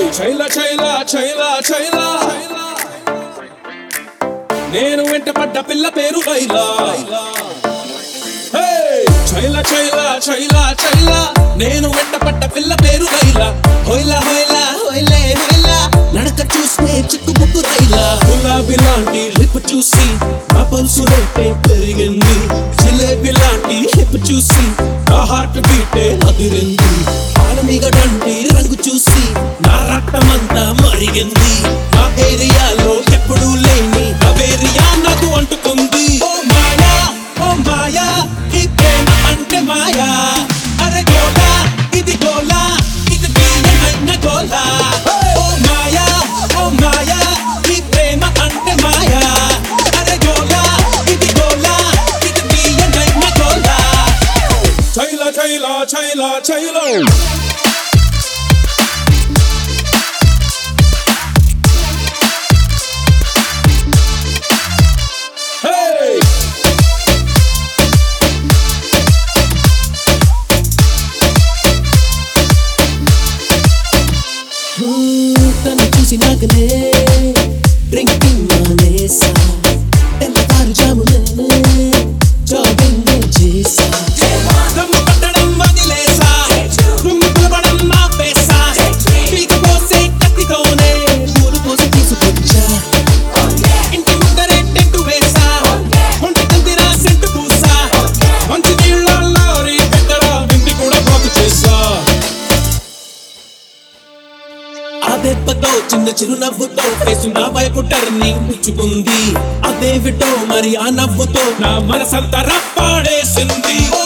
చైలా చైలా చైలా చైలా నేను వెంటపడ్డ పిల్ల పేరు లైలా. చైలా చైలా చైలా చైలా నేను వెంటపడ్డ పిల్ల పేరు లైలా. హోయిలా హోయిలా హోయిలే హోయిలా నడక చూస్తే చిక్కుబుక్కు రైలా. గులాబీ లాంటి లిప్ చూసి నా పల్సు రేటే పెరిగింది. జిలేబీ లాంటి హిప్ చూసి నా హార్ట్ బీటే అదిరింది. పాలమిగడంటి రంగు చూసి నా రక్తమంతా మరిగింది. నా ఏరియాలో ఎప్పుడూ లేని అవేరియా నాకు అంటుకుంది. ఓ మాయా ఓ మాయా ఈ ప్రేమ అంటే మాయా. అరే గోలా ఇది గోలా ఇది తీయనైన గోలా. ఓ మాయా ఓ మాయా ఈ ప్రేమ అంటే మాయా. అరే గోలా ఇది గోలా ఇది తీయనైన గోలా. చైలా చైలా చైలా చైలా తను చూసి నాకనే డ్రింకింగ్ మానేసా. తెల్లవారు జామునే జాగింగ్ చేసా. దమ్ము పట్టడం వదిలేసా. రుమ్ము పిలవడం ఆపేసా. పీక పోసే కత్తితోనే పూలు పోసి తీసుకొచ్చా. ఇంటి ముందరే టెంటు వేసా. ఒంటి కందిరా సెంటు పూసా. మంచి నీళ్ళల్లో పెట్టరా వింటి కూడా బాగు చేసా. ఆ దెబ్బతో చిన్న చిరునవ్వుతో ఫేసు నా వైపు టర్నింగ్ ఇచ్చుకుంది. అదేవిటో మరి ఆ నవ్వుతో నా మనసంతా రప్పాడేసింది.